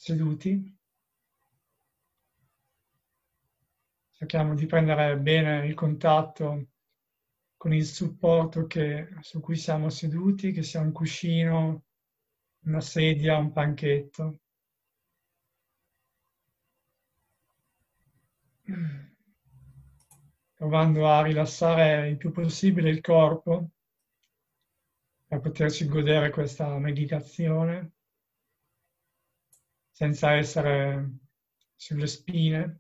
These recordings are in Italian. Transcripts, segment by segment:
seduti. Cerchiamo di prendere bene il contatto con il supporto su cui siamo seduti, che sia un cuscino, una sedia, un panchetto. Provando a rilassare il più possibile il corpo per poterci godere questa meditazione senza essere sulle spine,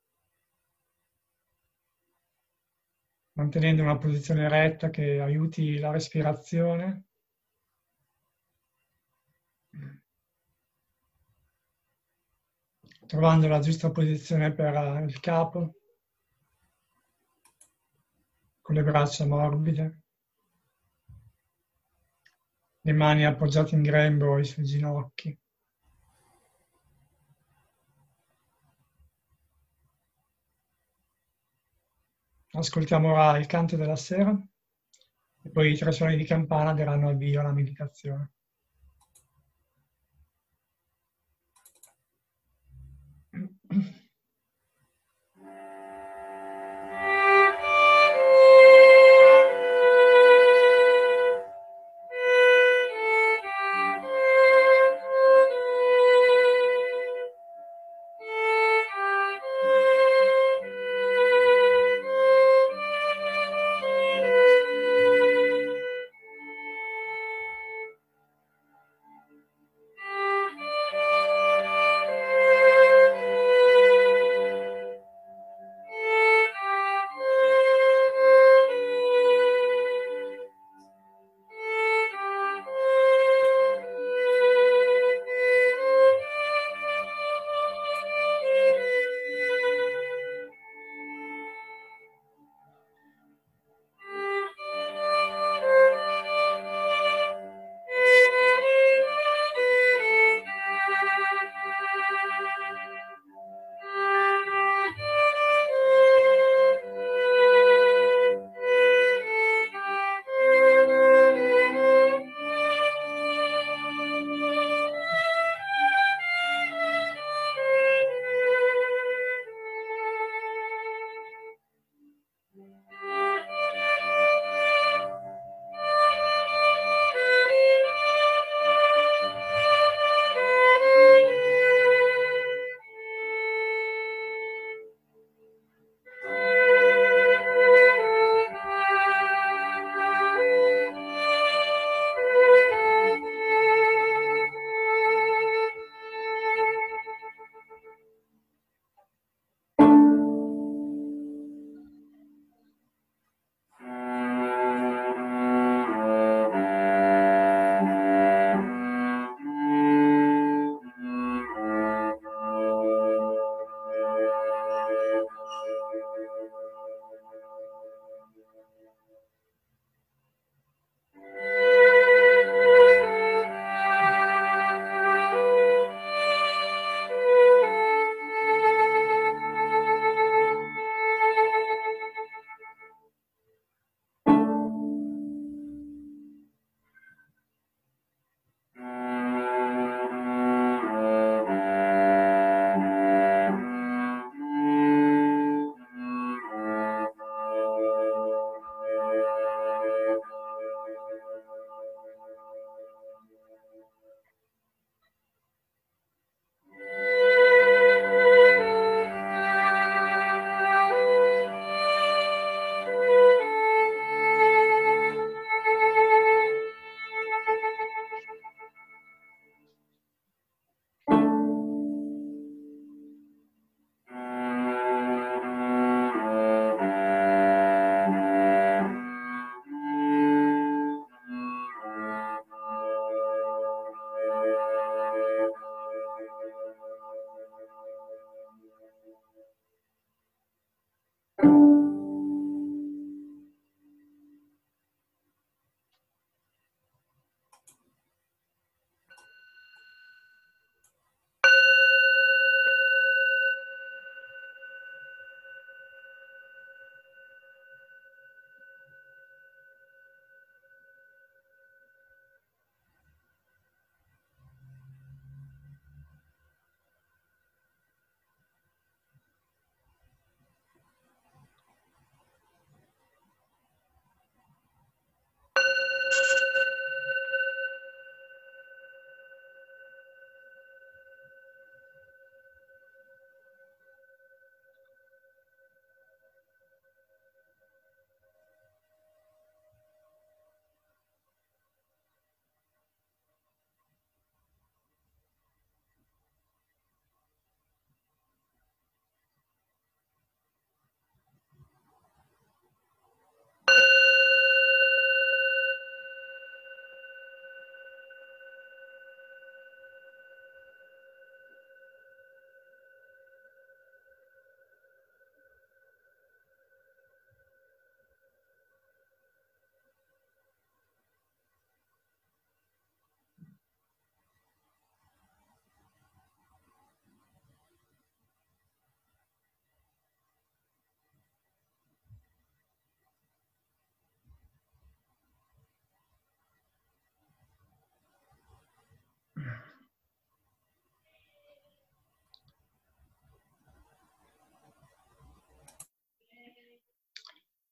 mantenendo una posizione retta che aiuti la respirazione. Trovando la giusta posizione per il capo, con le braccia morbide, le mani appoggiate in grembo sui ginocchi. Ascoltiamo ora il canto della sera e poi i 3 suoni di campana daranno avvio alla meditazione.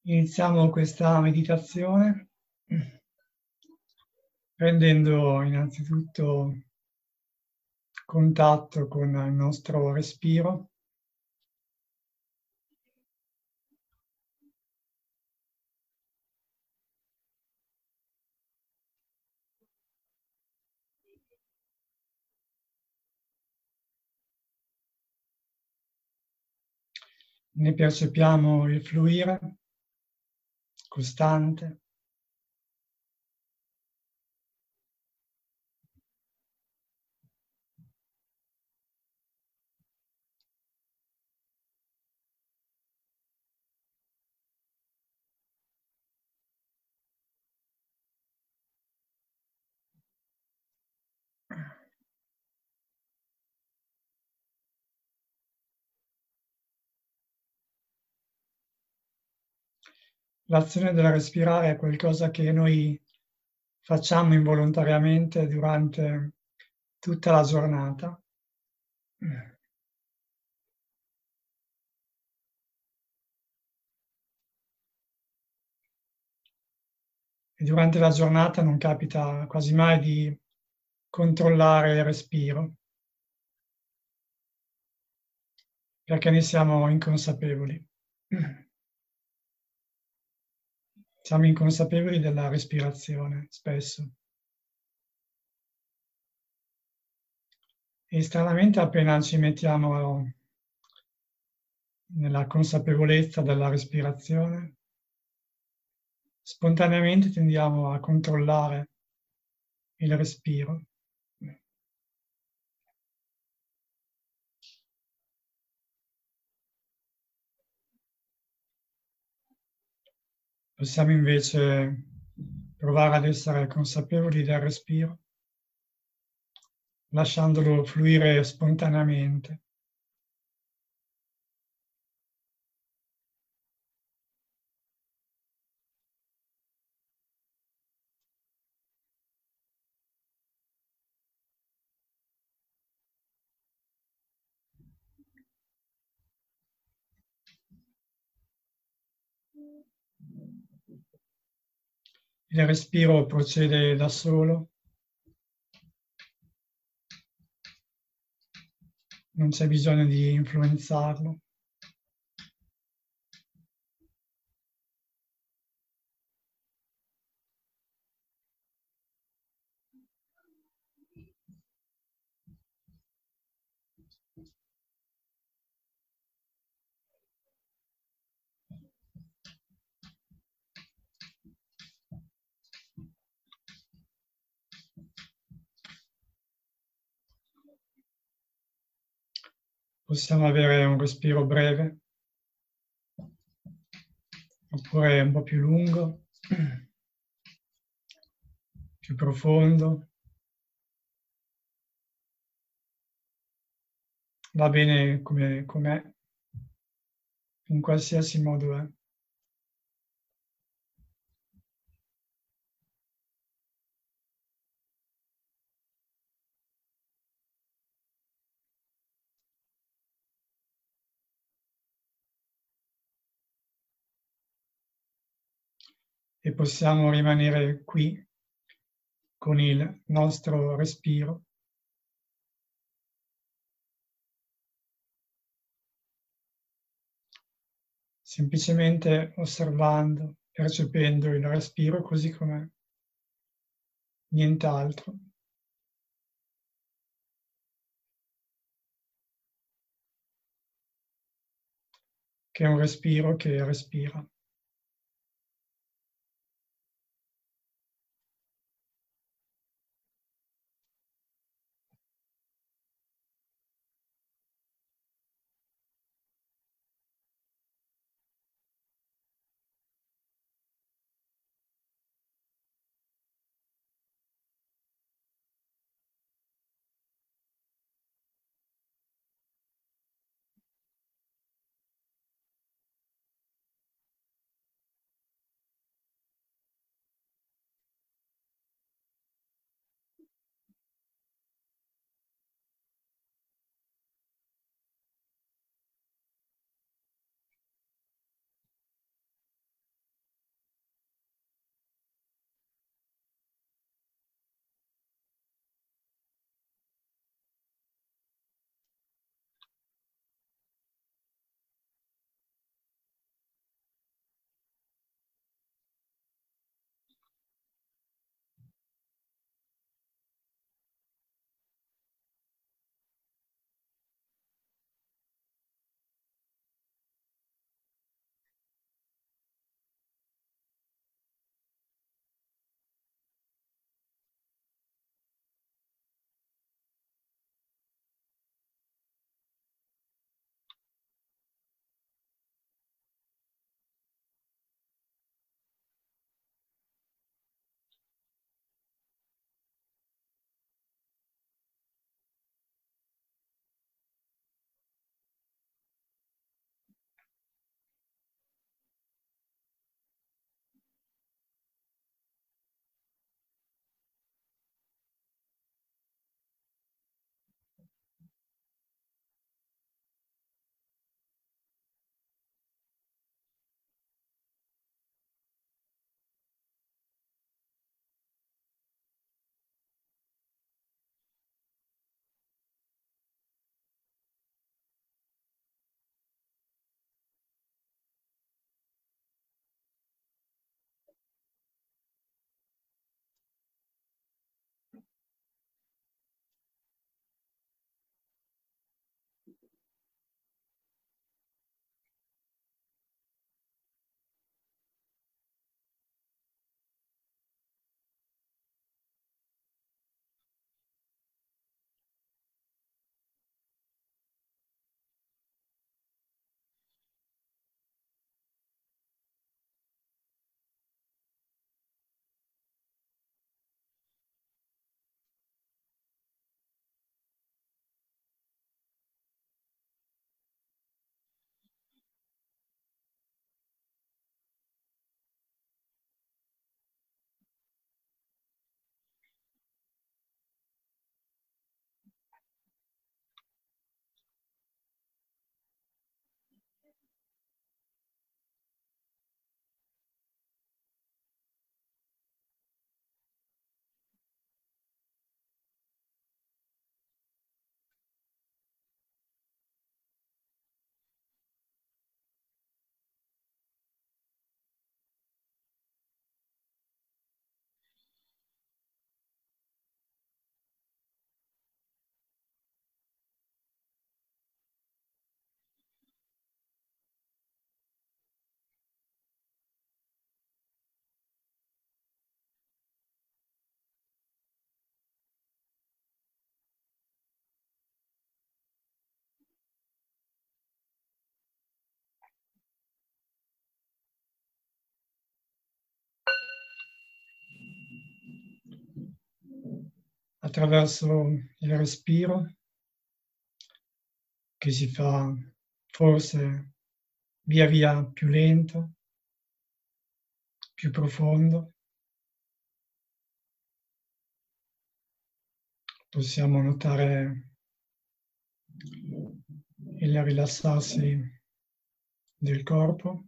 Iniziamo questa meditazione prendendo innanzitutto contatto con il nostro respiro. Ne percepiamo il fluire costante. L'azione del respirare è qualcosa che noi facciamo involontariamente durante tutta la giornata. E durante la giornata non capita quasi mai di controllare il respiro, perché ne siamo inconsapevoli. Siamo inconsapevoli della respirazione spesso. E stranamente appena ci mettiamo nella consapevolezza della respirazione, spontaneamente tendiamo a controllare il respiro. Possiamo invece provare ad essere consapevoli del respiro, lasciandolo fluire spontaneamente. Il respiro procede da solo, non c'è bisogno di influenzarlo. Possiamo avere un respiro breve, oppure un po' più lungo, più profondo. Va bene come com'è, in qualsiasi modo è. E possiamo rimanere qui con il nostro respiro, semplicemente osservando, percependo il respiro così com'è, nient'altro. Che è un respiro che respira. attraverso il respiro che si fa forse via via più lento, più profondo. Possiamo notare il rilassarsi del corpo.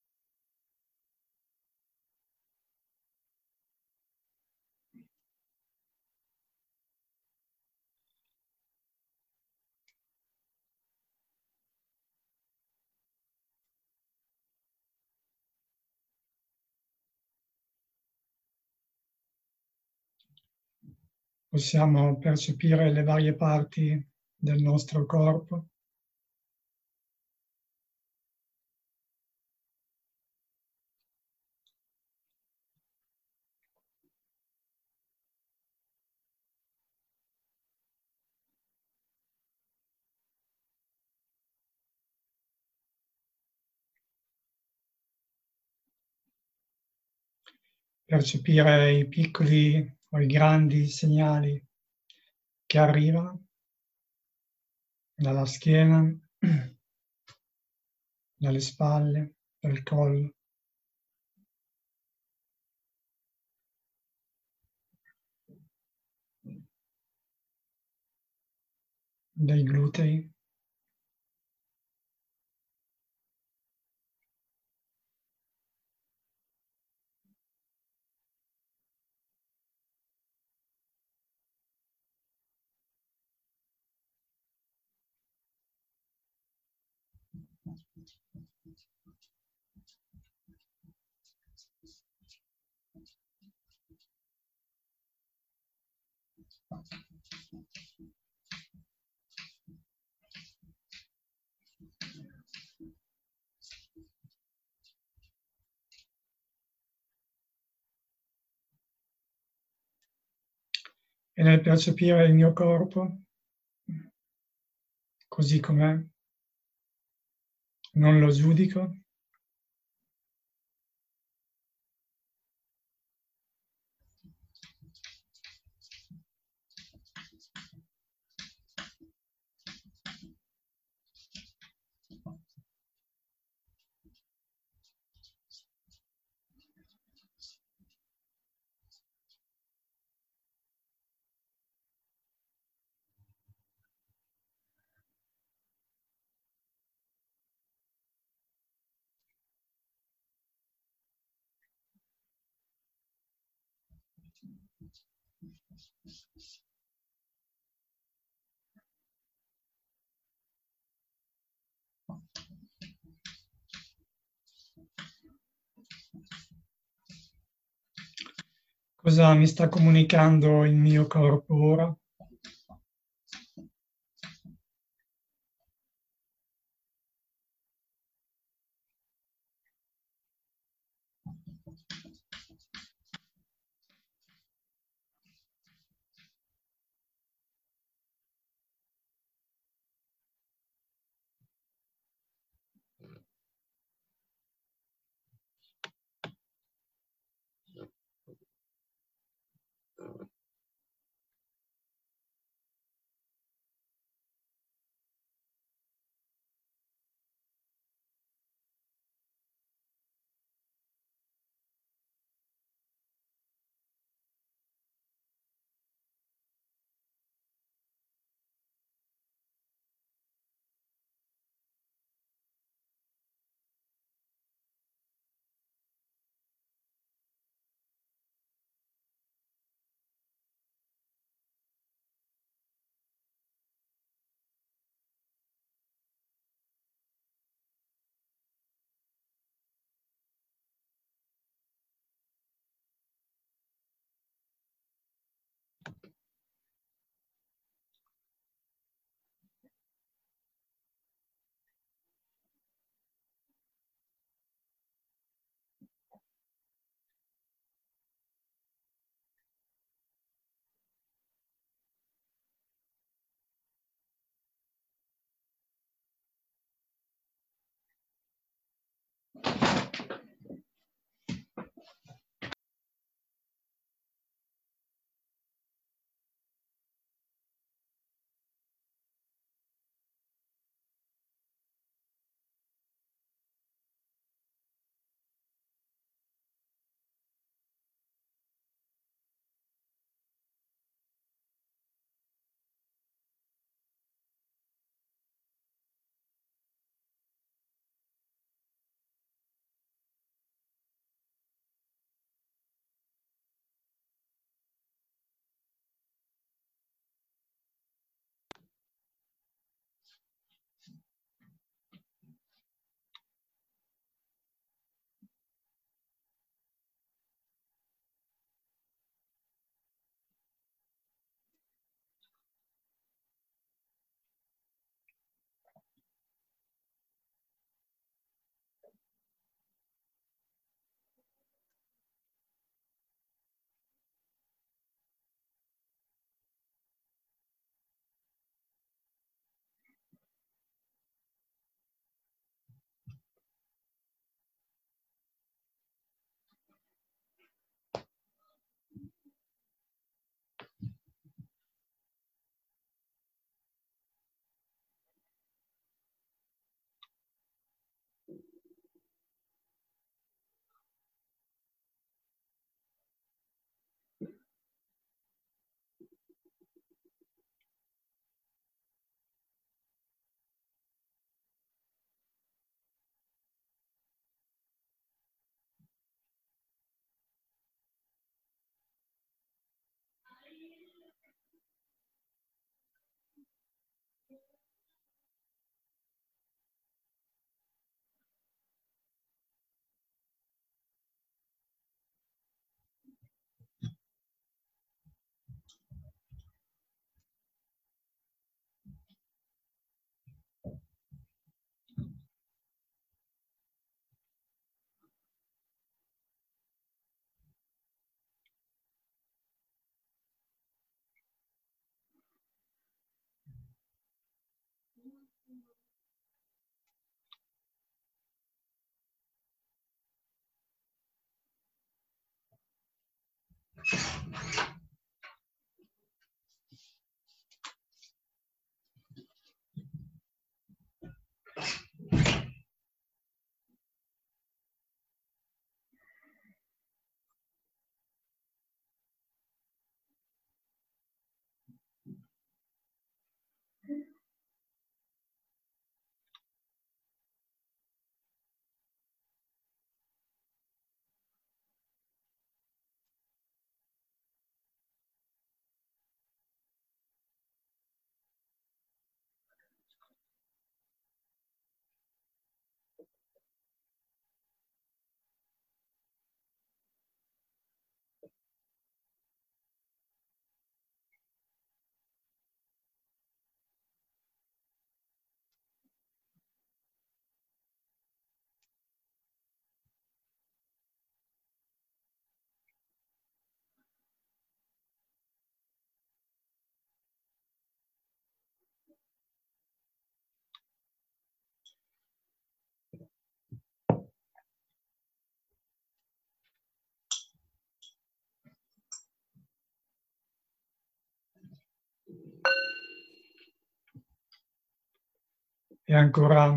Possiamo percepire le varie parti del nostro corpo, percepire i piccoli o i grandi segnali che arrivano dalla schiena, dalle spalle, dal collo, dai glutei. E nel percepire il mio corpo, così com'è, non lo giudico, cosa mi sta comunicando il mio corpo ora. E ancora,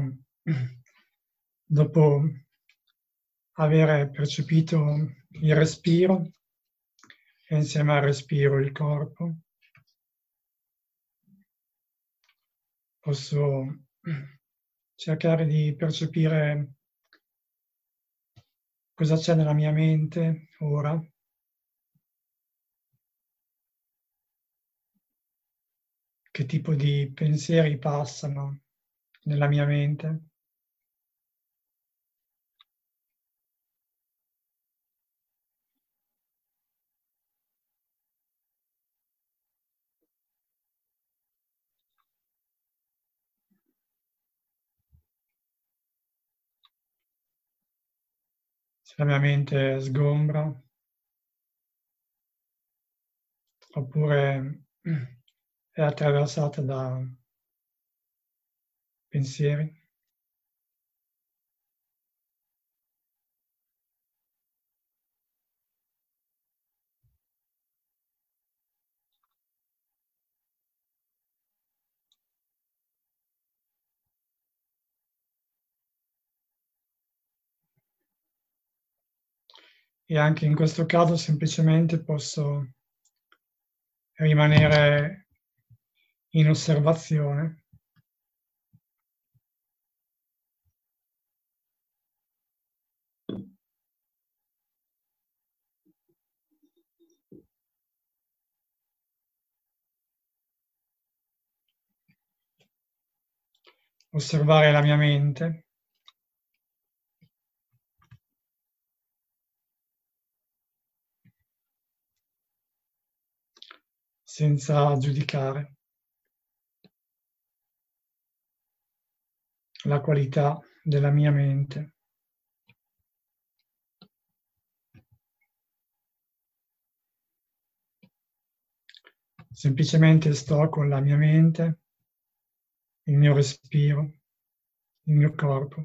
dopo aver percepito il respiro e insieme al respiro il corpo, posso cercare di percepire cosa c'è nella mia mente ora, che tipo di pensieri passano nella mia mente. Se la mia mente sgombra, oppure è attraversata da pensieri. E anche in questo caso semplicemente posso rimanere in osservazione, osservare la mia mente senza giudicare la qualità della mia mente. Semplicemente sto con la mia mente, il mio respiro, il mio corpo.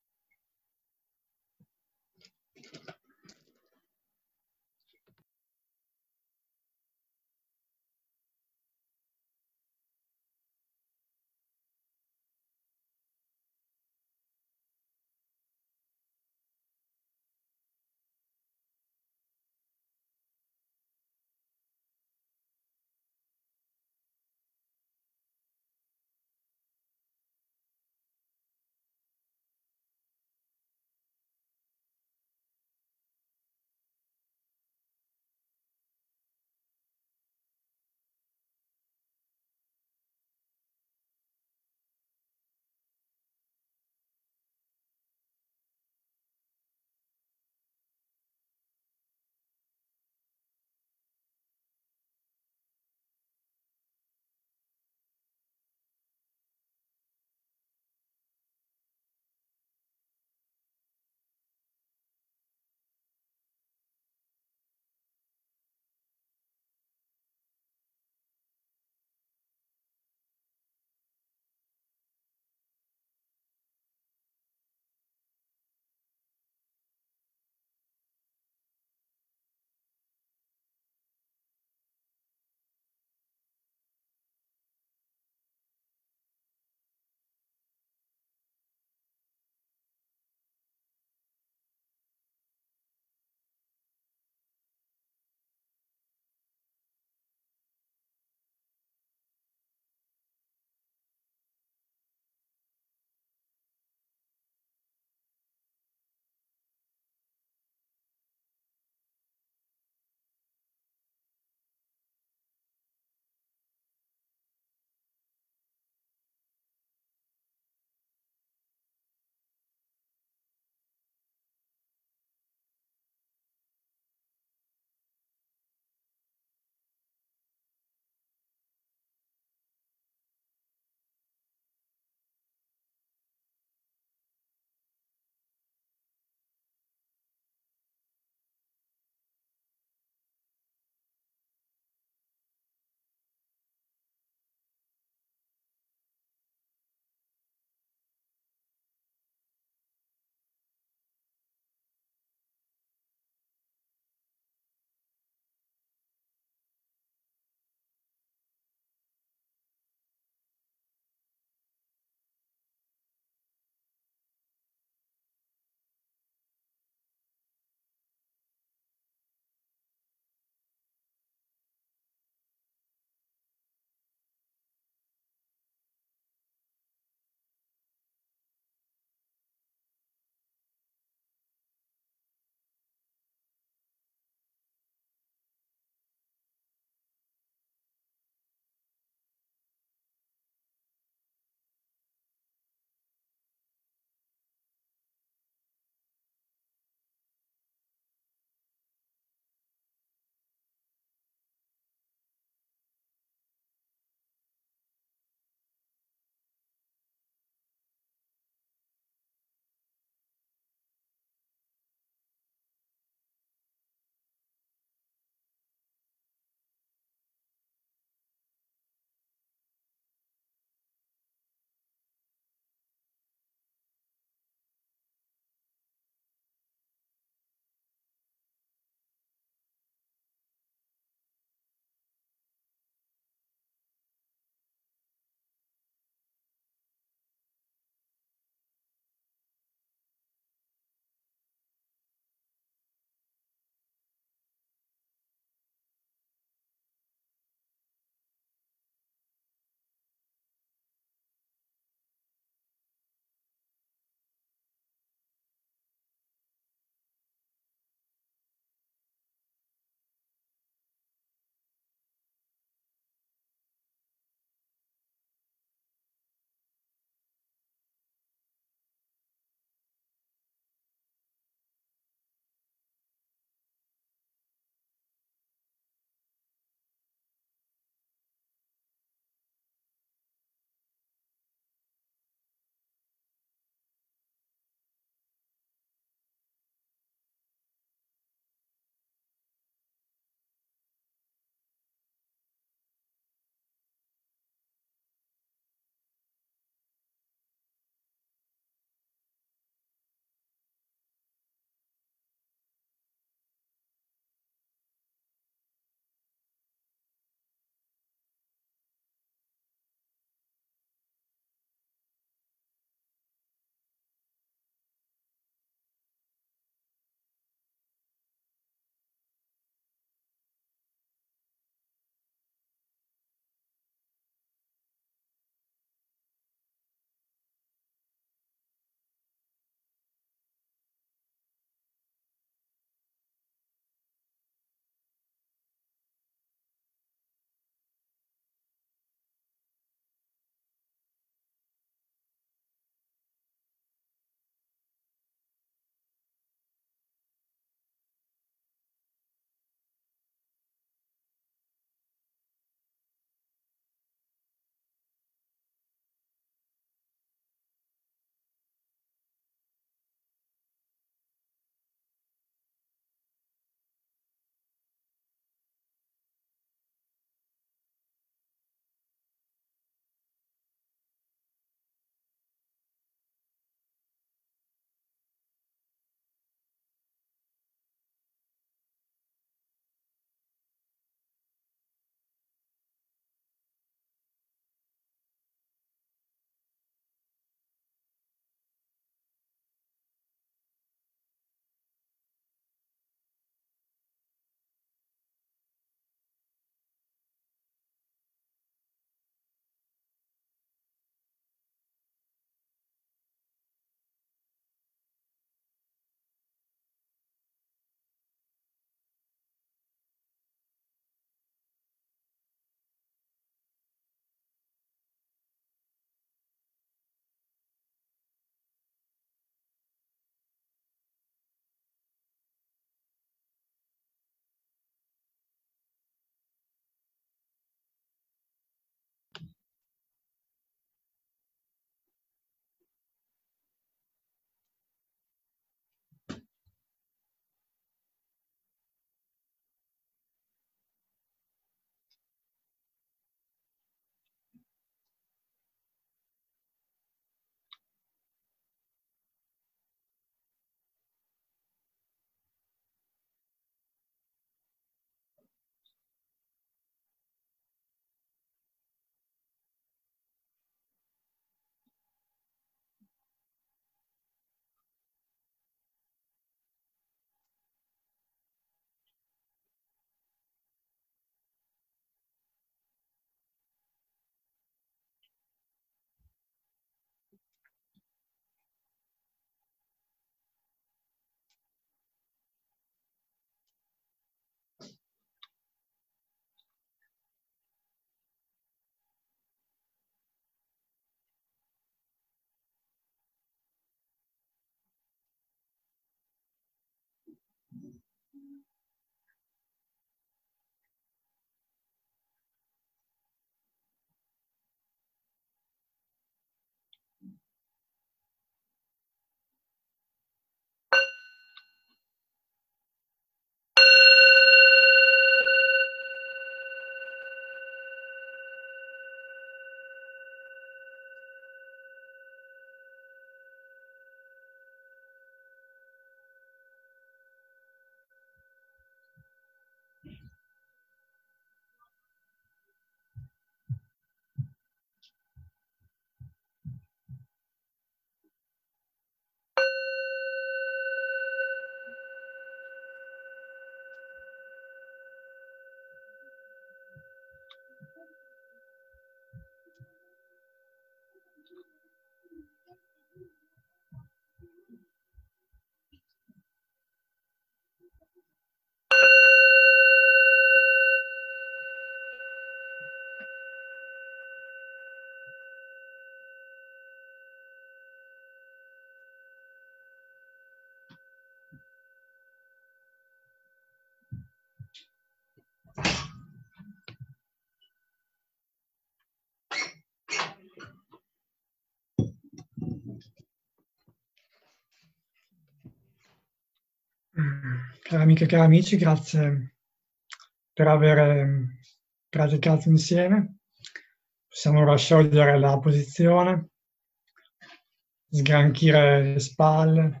Cari amiche e cari amici, grazie per aver praticato insieme. Possiamo ora sciogliere la posizione, sgranchire le spalle,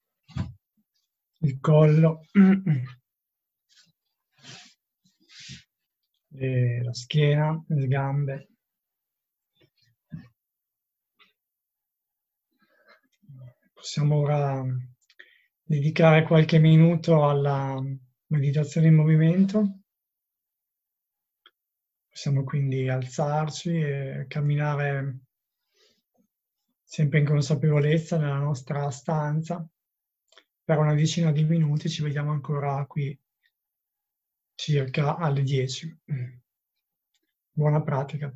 il collo, e la schiena, le gambe. Possiamo ora dedicare qualche minuto alla meditazione in movimento. Possiamo quindi alzarci e camminare sempre in consapevolezza nella nostra stanza. Per una decina di minuti ci vediamo ancora qui circa alle 10. Buona pratica.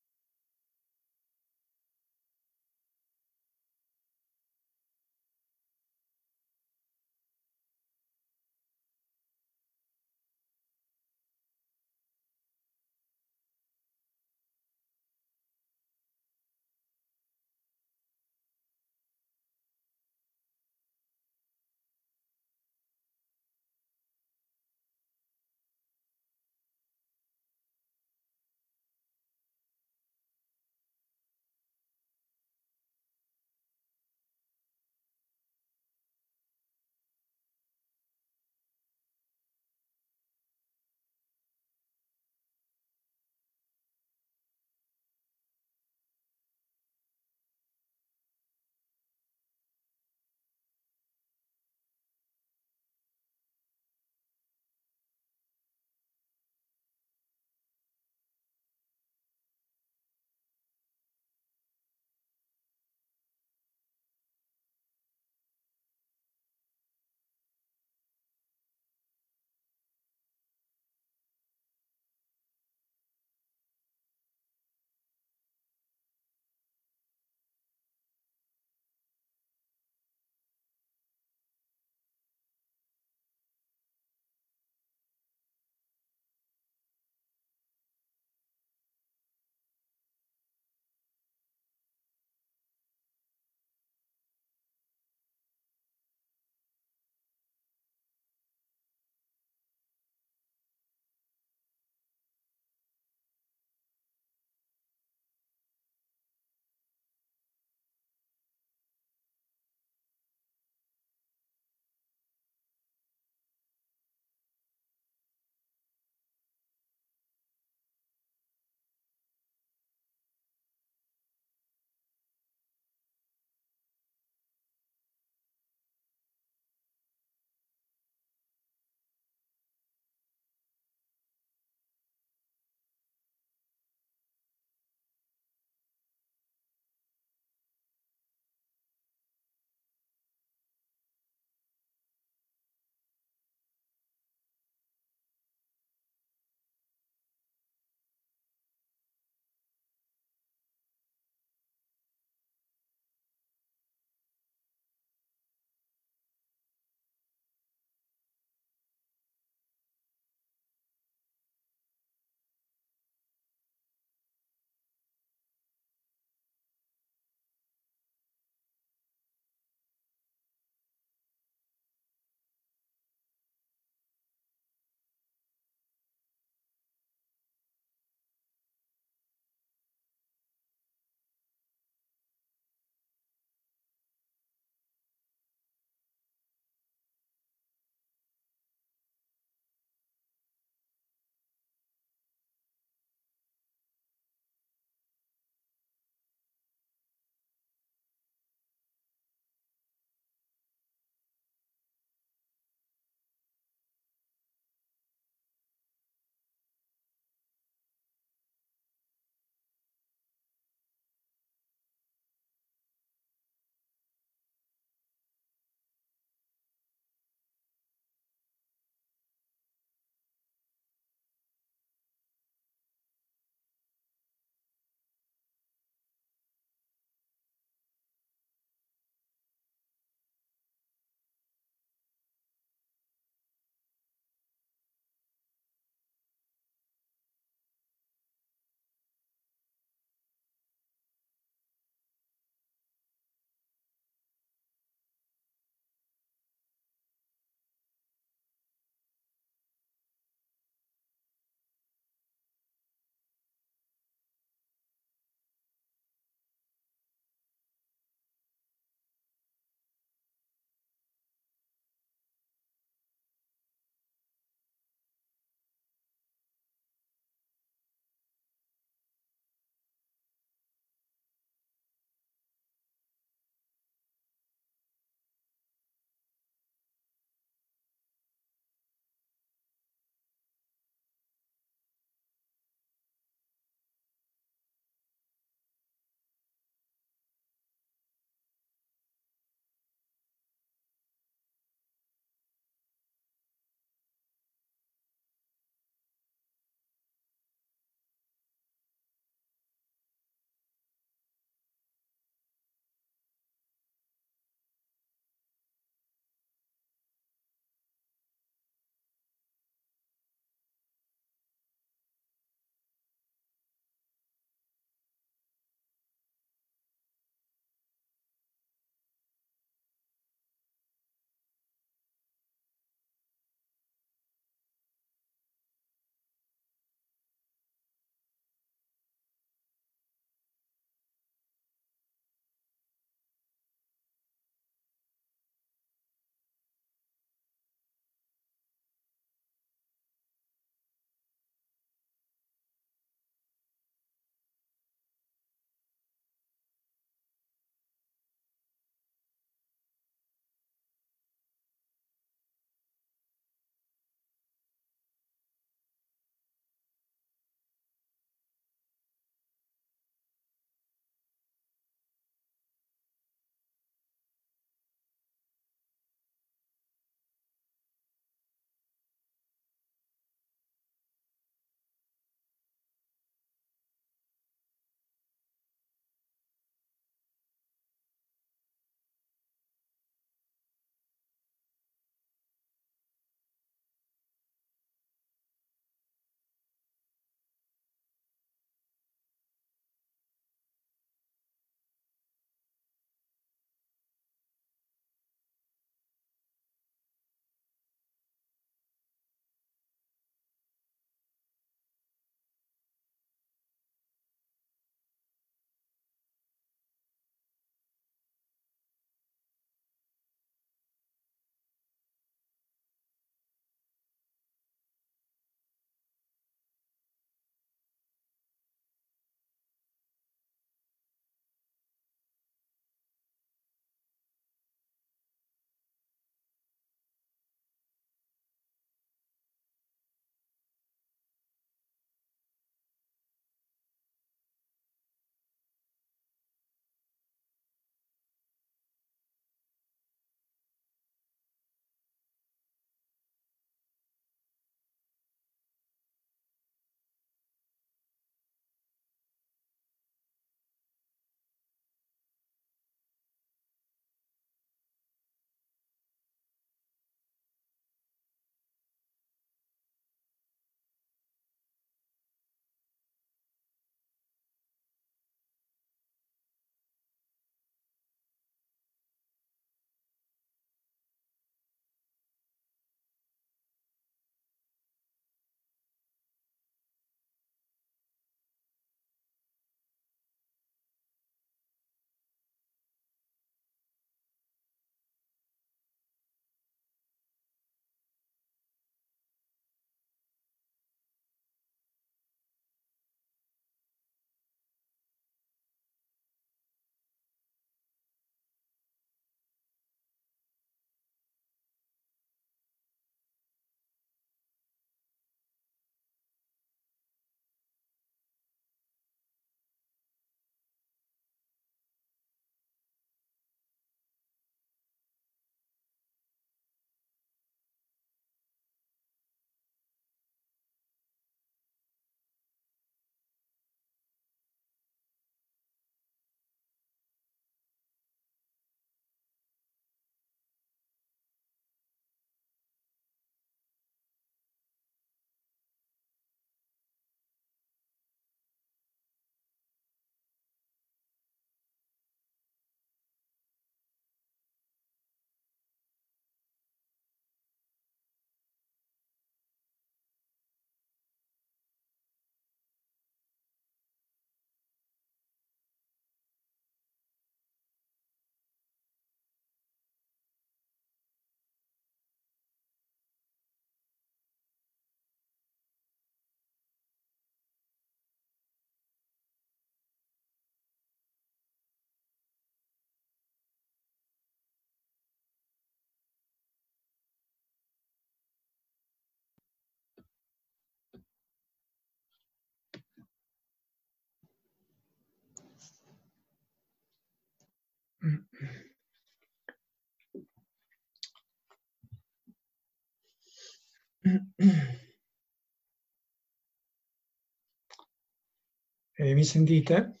Mi sentite?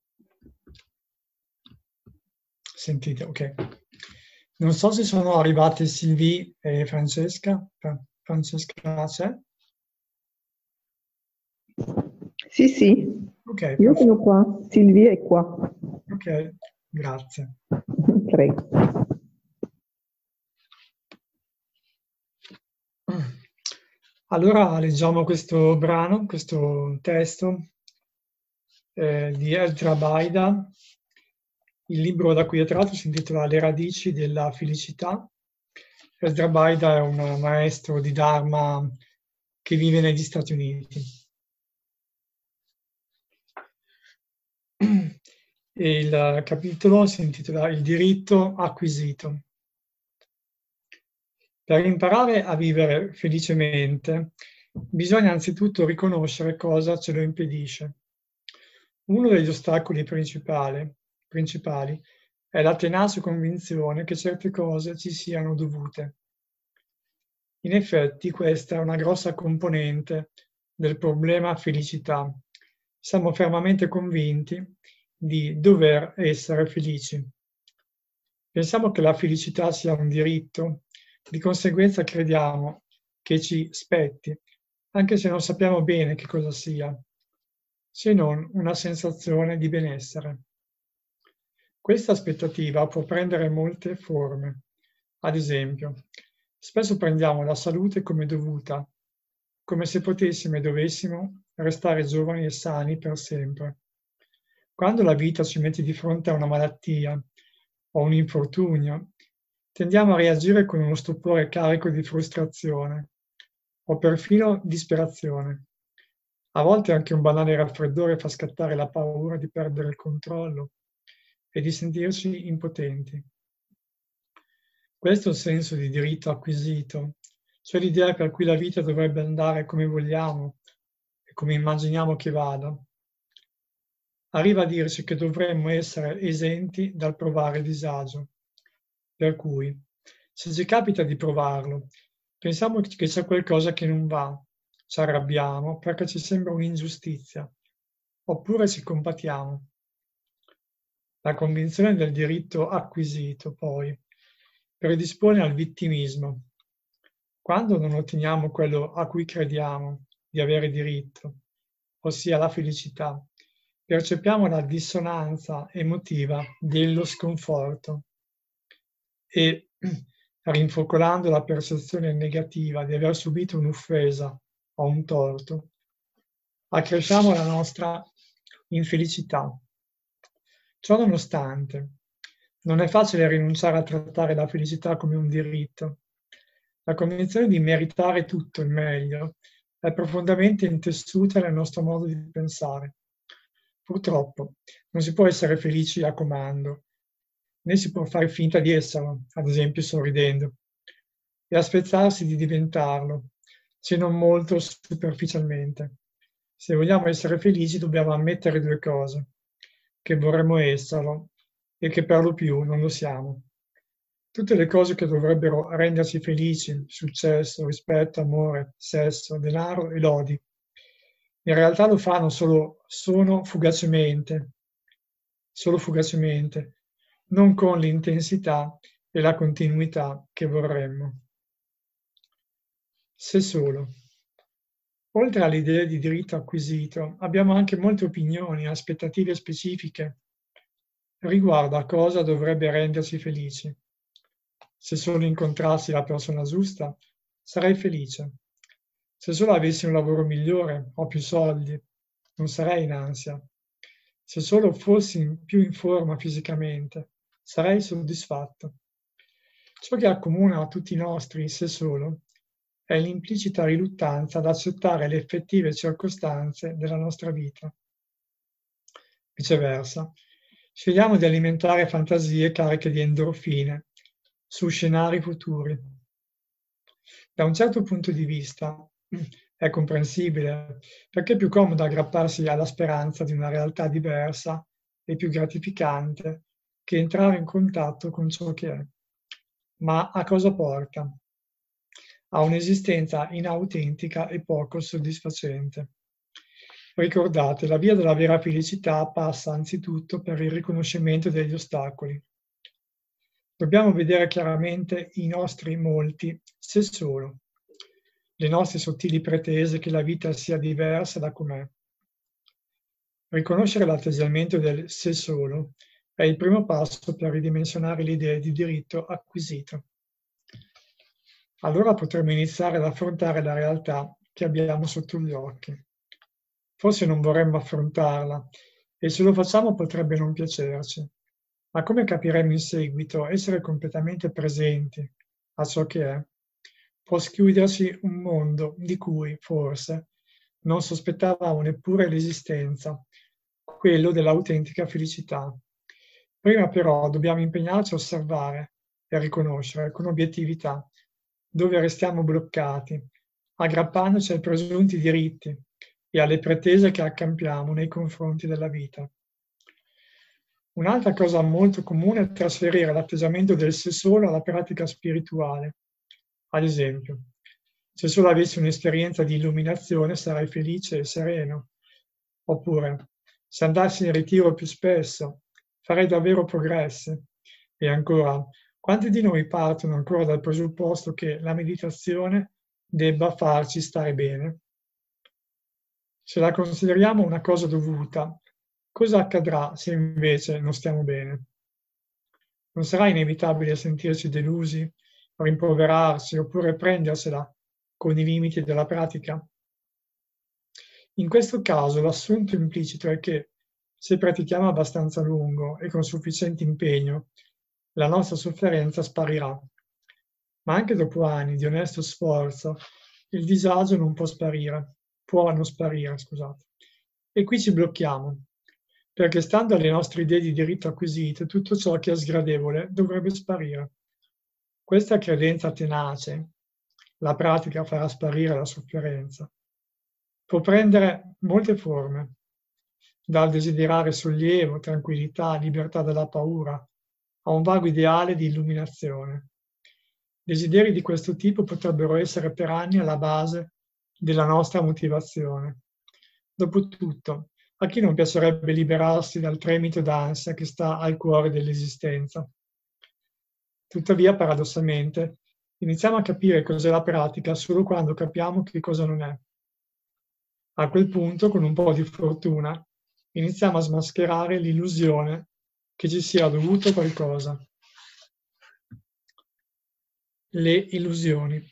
Sentite, ok. Non so se sono arrivate Sylvie e Francesca. Francesca c'è? Sì, sì, Ok, io sono perfetto. qua, Silvia è qua. Ok, grazie. Prego. Allora leggiamo questo brano, questo testo di Eltra Baida. Il libro da cui è tratto si intitola Le radici della felicità. Eltra Baida è un maestro di Dharma che vive negli Stati Uniti. E il capitolo si intitola Il diritto acquisito. Per imparare a vivere felicemente bisogna anzitutto riconoscere cosa ce lo impedisce. Uno degli ostacoli principali è la tenace convinzione che certe cose ci siano dovute. In effetti questa è una grossa componente del problema felicità. Siamo fermamente convinti di dover essere felici. Pensiamo che la felicità sia un diritto, di conseguenza crediamo che ci spetti, anche se non sappiamo bene che cosa sia, se non una sensazione di benessere. Questa aspettativa può prendere molte forme. Ad esempio, spesso prendiamo la salute come dovuta, come se potessimo e dovessimo restare giovani e sani per sempre. Quando la vita ci mette di fronte a una malattia o un infortunio, tendiamo a reagire con uno stupore carico di frustrazione o perfino disperazione. A volte anche un banale raffreddore fa scattare la paura di perdere il controllo e di sentirci impotenti. Questo senso di diritto acquisito, cioè l'idea per cui la vita dovrebbe andare come vogliamo e come immaginiamo che vada, arriva a dirci che dovremmo essere esenti dal provare disagio. Per cui, se ci capita di provarlo, pensiamo che c'è qualcosa che non va, ci arrabbiamo perché ci sembra un'ingiustizia, oppure ci compatiamo. La convinzione del diritto acquisito, poi, predispone al vittimismo. Quando non otteniamo quello a cui crediamo di avere diritto, ossia la felicità, percepiamo la dissonanza emotiva dello sconforto e, rinfocolando la percezione negativa di aver subito un'offesa o un torto, accresciamo la nostra infelicità. Ciò nonostante, non è facile rinunciare a trattare la felicità come un diritto. La convinzione di meritare tutto il meglio è profondamente intessuta nel nostro modo di pensare. Purtroppo, non si può essere felici a comando, né si può fare finta di esserlo, ad esempio sorridendo, e aspettarsi di diventarlo, se non molto superficialmente. Se vogliamo essere felici dobbiamo ammettere due cose: che vorremmo esserlo e che per lo più non lo siamo. Tutte le cose che dovrebbero renderci felici, successo, rispetto, amore, sesso, denaro e lodi, in realtà lo fanno solo fugacemente, non con l'intensità e la continuità che vorremmo. Se solo. Oltre all'idea di diritto acquisito, abbiamo anche molte opinioni e aspettative specifiche riguardo a cosa dovrebbe renderci felici. Se solo incontrassi la persona giusta, sarei felice. Se solo avessi un lavoro migliore o più soldi, non sarei in ansia. Se solo fossi più in forma fisicamente, sarei soddisfatto. Ciò che accomuna a tutti i nostri se solo è l'implicita riluttanza ad accettare le effettive circostanze della nostra vita. Viceversa, scegliamo di alimentare fantasie cariche di endorfine su scenari futuri. Da un certo punto di vista è comprensibile, perché è più comodo aggrapparsi alla speranza di una realtà diversa e più gratificante che entrare in contatto con ciò che è. Ma a cosa porta? A un'esistenza inautentica e poco soddisfacente. Ricordate, la via della vera felicità passa anzitutto per il riconoscimento degli ostacoli. Dobbiamo vedere chiaramente i nostri molti, se solo, le nostre sottili pretese che la vita sia diversa da com'è. Riconoscere l'atteggiamento del se solo è il primo passo per ridimensionare l'idea di diritto acquisito. Allora potremo iniziare ad affrontare la realtà che abbiamo sotto gli occhi. Forse non vorremmo affrontarla e se lo facciamo potrebbe non piacerci, ma come capiremo in seguito, essere completamente presenti a ciò che è può schiudersi un mondo di cui, forse, non sospettavamo neppure l'esistenza, quello dell'autentica felicità. Prima però dobbiamo impegnarci a osservare e a riconoscere con obiettività dove restiamo bloccati, aggrappandoci ai presunti diritti e alle pretese che accampiamo nei confronti della vita. Un'altra cosa molto comune è trasferire l'atteggiamento del se solo alla pratica spirituale. Ad esempio, se solo avessi un'esperienza di illuminazione sarei felice e sereno. Oppure, se andassi in ritiro più spesso, farei davvero progressi. E ancora, quanti di noi partono ancora dal presupposto che la meditazione debba farci stare bene? Se la consideriamo una cosa dovuta, cosa accadrà se invece non stiamo bene? Non sarà inevitabile sentirsi delusi, rimproverarsi oppure prendersela con i limiti della pratica? In questo caso l'assunto implicito è che se pratichiamo abbastanza a lungo e con sufficiente impegno, la nostra sofferenza sparirà. Ma anche dopo anni di onesto sforzo, il disagio non può non sparire, scusate. E qui ci blocchiamo, perché stando alle nostre idee di diritto acquisito, tutto ciò che è sgradevole dovrebbe sparire. Questa credenza tenace, la pratica farà sparire la sofferenza, può prendere molte forme, dal desiderare sollievo, tranquillità, libertà dalla paura, a un vago ideale di illuminazione. Desideri di questo tipo potrebbero essere per anni alla base della nostra motivazione. Dopotutto, a chi non piacerebbe liberarsi dal tremito d'ansia che sta al cuore dell'esistenza? Tuttavia, paradossalmente, iniziamo a capire cos'è la pratica solo quando capiamo che cosa non è. A quel punto, con un po' di fortuna, iniziamo a smascherare l'illusione che ci sia dovuto qualcosa. Le illusioni.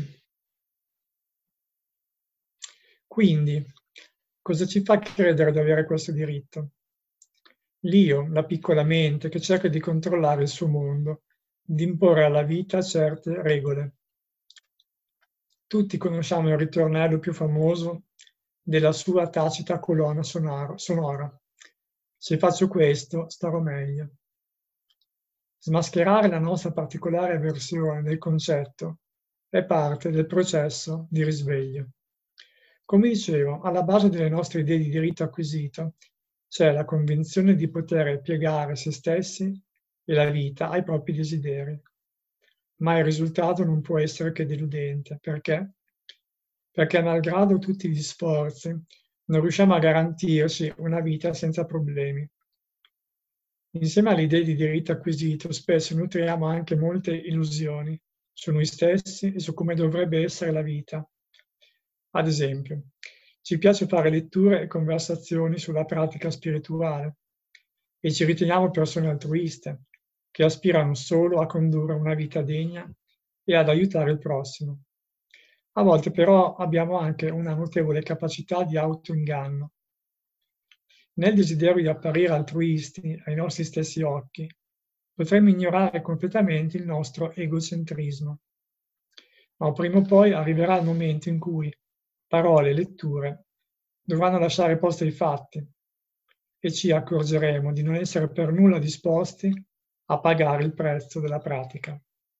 Quindi, cosa ci fa credere di avere questo diritto? L'io, la piccola mente che cerca di controllare il suo mondo, di imporre alla vita certe regole. Tutti conosciamo il ritornello più famoso della sua tacita colonna sonora. Se faccio questo, starò meglio. Smascherare la nostra particolare versione del concetto è parte del processo di risveglio. Come dicevo, alla base delle nostre idee di diritto acquisito c'è la convinzione di poter piegare se stessi e la vita ai propri desideri. Ma il risultato non può essere che deludente. Perché? Perché malgrado tutti gli sforzi non riusciamo a garantirci una vita senza problemi. Insieme alle idee di diritto acquisito, spesso nutriamo anche molte illusioni su noi stessi e su come dovrebbe essere la vita. Ad esempio, ci piace fare letture e conversazioni sulla pratica spirituale e ci riteniamo persone altruiste, che aspirano solo a condurre una vita degna e ad aiutare il prossimo. A volte però abbiamo anche una notevole capacità di autoinganno. Nel desiderio di apparire altruisti ai nostri stessi occhi, potremmo ignorare completamente il nostro egocentrismo. Ma prima o poi arriverà il momento in cui parole e letture dovranno lasciare posto ai fatti e ci accorgeremo di non essere per nulla disposti a pagare il prezzo della pratica.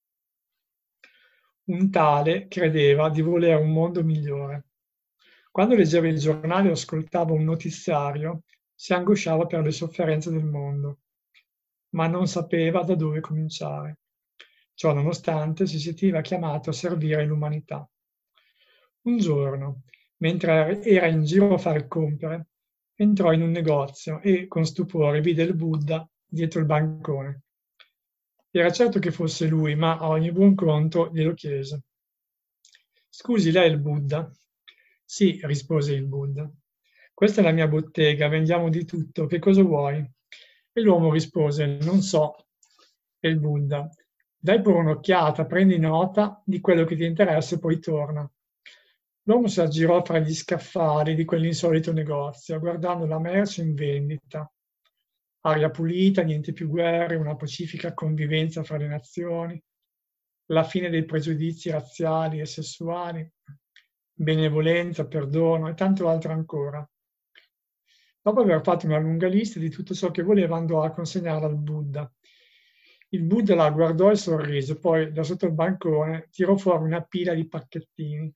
Un tale credeva di volere un mondo migliore. Quando leggeva il giornale o ascoltava un notiziario, si angosciava per le sofferenze del mondo. ma non sapeva da dove cominciare. Ciò nonostante si sentiva chiamato a servire l'umanità. Un giorno, mentre era in giro a fare compere, entrò in un negozio e, con stupore, vide il Buddha dietro il bancone. Era certo che fosse lui, ma a ogni buon conto glielo chiese. «Scusi, lei è il Buddha?» «Sì», rispose il Buddha. «Questa è la mia bottega, vendiamo di tutto, che cosa vuoi?» E l'uomo rispose: «Non so». E il Buddha: «Dai pure un'occhiata, prendi nota di quello che ti interessa e poi torna». L'uomo si aggirò fra gli scaffali di quell'insolito negozio, guardando la merce in vendita. Aria pulita, niente più guerre, una pacifica convivenza fra le nazioni, la fine dei pregiudizi razziali e sessuali, benevolenza, perdono e tanto altro ancora. Dopo aver fatto una lunga lista di tutto ciò che voleva, andò a consegnarla al Buddha. Il Buddha la guardò e sorrise, poi da sotto il bancone tirò fuori una pila di pacchettini.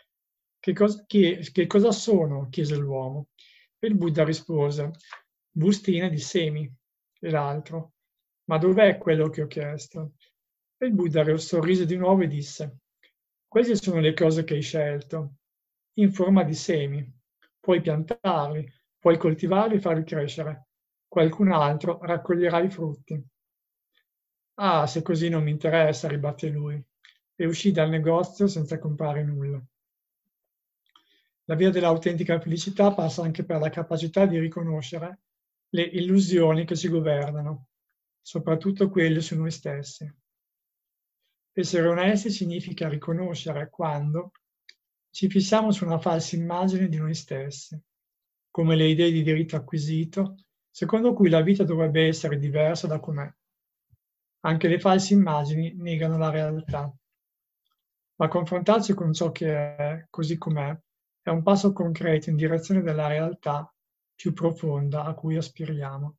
Che cosa sono?» chiese l'uomo. E il Buddha rispose: «Bustine di semi». E l'altro: «Ma dov'è quello che ho chiesto?» E il Buddha sorrise di nuovo e disse: «Queste sono le cose che hai scelto, in forma di semi. Puoi piantarli, puoi coltivarli e farli crescere. Qualcun altro raccoglierà i frutti». «Ah, se così non mi interessa», ribatté lui, e uscì dal negozio senza comprare nulla. La via dell'autentica felicità passa anche per la capacità di riconoscere le illusioni che ci governano, soprattutto quelle su noi stessi. Essere onesti significa riconoscere quando ci fissiamo su una falsa immagine di noi stessi, come le idee di diritto acquisito, secondo cui la vita dovrebbe essere diversa da com'è. Anche le false immagini negano la realtà. Ma confrontarsi con ciò che è, così com'è, è un passo concreto in direzione della realtà più profonda a cui aspiriamo.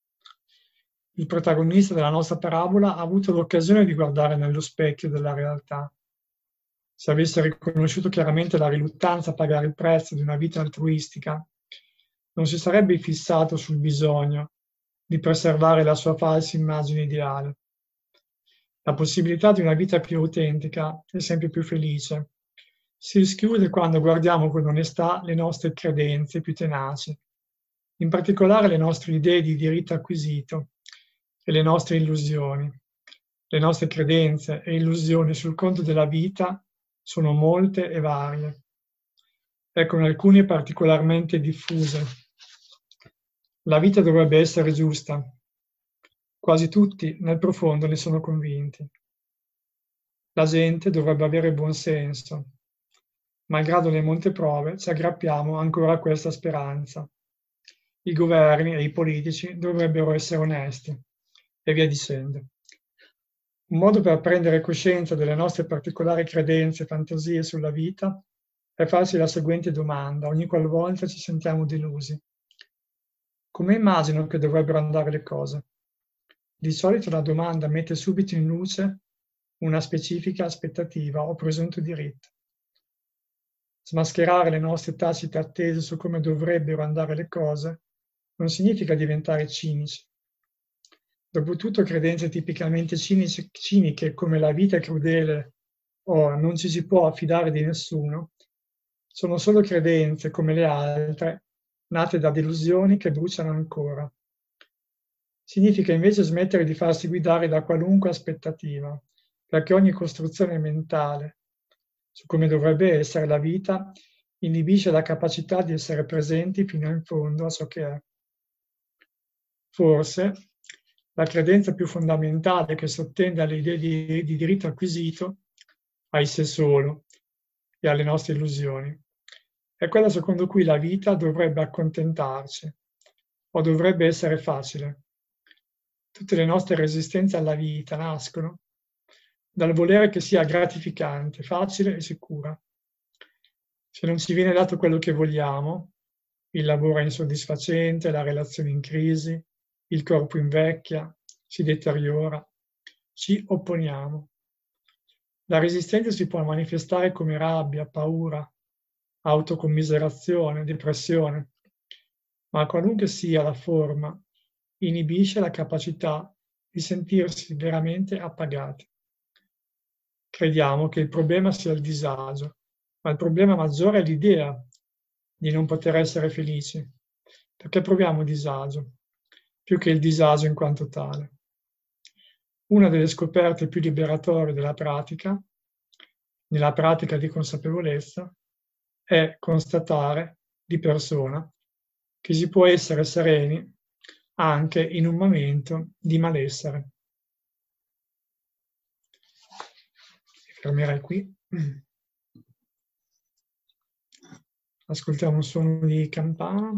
Il protagonista della nostra parabola ha avuto l'occasione di guardare nello specchio della realtà. Se avesse riconosciuto chiaramente la riluttanza a pagare il prezzo di una vita altruistica, non si sarebbe fissato sul bisogno di preservare la sua falsa immagine ideale. La possibilità di una vita più autentica e sempre più felice si schiude quando guardiamo con onestà le nostre credenze più tenaci, in particolare le nostre idee di diritto acquisito e le nostre illusioni. Le nostre credenze e illusioni sul conto della vita sono molte e varie. Eccone alcune particolarmente diffuse. La vita dovrebbe essere giusta. Quasi tutti nel profondo ne sono convinti. La gente dovrebbe avere buon senso. Malgrado le molte prove, ci aggrappiamo ancora a questa speranza. I governi e i politici dovrebbero essere onesti, e via dicendo. Un modo per prendere coscienza delle nostre particolari credenze e fantasie sulla vita è farsi la seguente domanda ogni qualvolta ci sentiamo delusi. Come immagino che dovrebbero andare le cose? Di solito la domanda mette subito in luce una specifica aspettativa o presunto diritto. Smascherare le nostre tacite attese su come dovrebbero andare le cose non significa diventare cinici. Dopotutto credenze tipicamente ciniche come la vita è crudele o non ci si può affidare di nessuno, sono solo credenze come le altre, nate da delusioni che bruciano ancora. Significa invece smettere di farsi guidare da qualunque aspettativa, perché ogni costruzione mentale su come dovrebbe essere la vita inibisce la capacità di essere presenti fino in fondo a ciò che è. Forse la credenza più fondamentale che sottende alle idee di diritto acquisito, ai sé solo e alle nostre illusioni, è quella secondo cui la vita dovrebbe accontentarci o dovrebbe essere facile. Tutte le nostre resistenze alla vita nascono dal volere che sia gratificante, facile e sicura. Se non ci viene dato quello che vogliamo, il lavoro è insoddisfacente, la relazione in crisi, il corpo invecchia, si deteriora, ci opponiamo. La resistenza si può manifestare come rabbia, paura, autocommiserazione, depressione, ma qualunque sia la forma, inibisce la capacità di sentirsi veramente appagati. Crediamo che il problema sia il disagio, ma il problema maggiore è l'idea di non poter essere felici, perché proviamo disagio, più che il disagio in quanto tale. Una delle scoperte più liberatorie della pratica, nella pratica di consapevolezza, è constatare di persona che si può essere sereni anche in un momento di malessere. Mi fermerei qui. Ascoltiamo un suono di campana.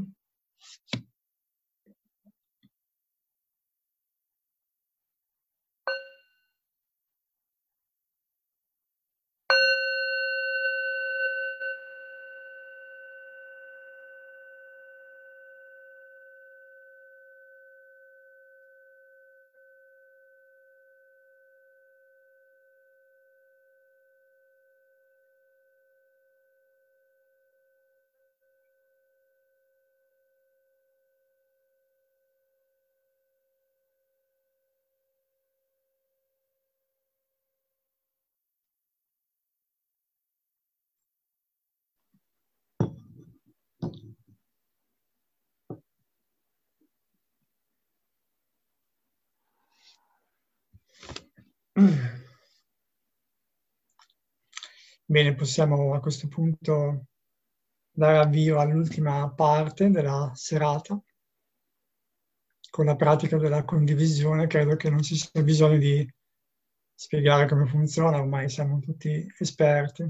Bene, possiamo a questo punto dare avvio all'ultima parte della serata. Con la pratica della condivisione credo che non ci sia bisogno di spiegare come funziona, ormai siamo tutti esperti.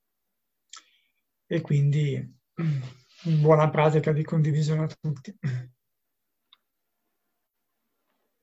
E quindi buona pratica di condivisione a tutti.